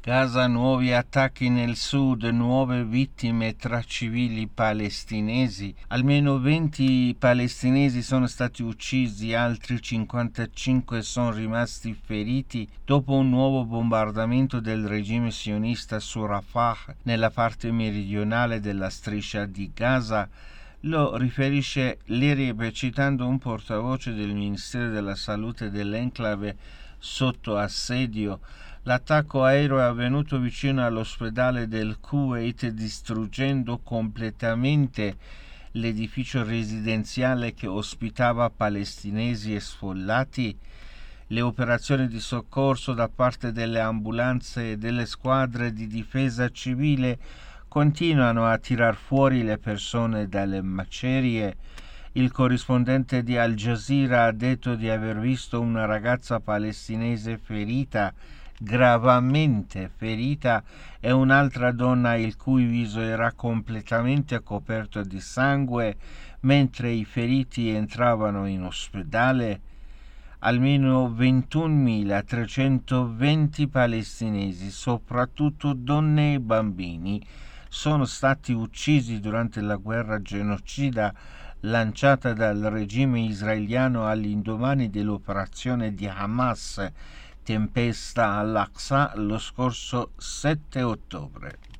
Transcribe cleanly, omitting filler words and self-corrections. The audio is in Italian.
Gaza, nuovi attacchi nel sud, nuove vittime tra civili palestinesi. Almeno 20 palestinesi sono stati uccisi, altri 55 sono rimasti feriti dopo un nuovo bombardamento del regime sionista su Rafah, nella parte meridionale della striscia di Gaza. Lo riferisce l'Erebe citando un portavoce del Ministero della Salute dell'enclave sotto assedio. L'attacco aereo è avvenuto vicino all'ospedale del Kuwait, distruggendo completamente l'edificio residenziale che ospitava palestinesi e sfollati. Le operazioni di soccorso da parte delle ambulanze e delle squadre di difesa civile continuano a tirar fuori le persone dalle macerie. Il corrispondente di Al Jazeera ha detto di aver visto una ragazza palestinese ferita, gravemente ferita, e un'altra donna il cui viso era completamente coperto di sangue mentre i feriti entravano in ospedale. Almeno 21.320 palestinesi, soprattutto donne e bambini, sono stati uccisi durante la guerra genocida lanciata dal regime israeliano all'indomani dell'operazione di Hamas Tempesta al-Aqsa lo scorso 7 ottobre.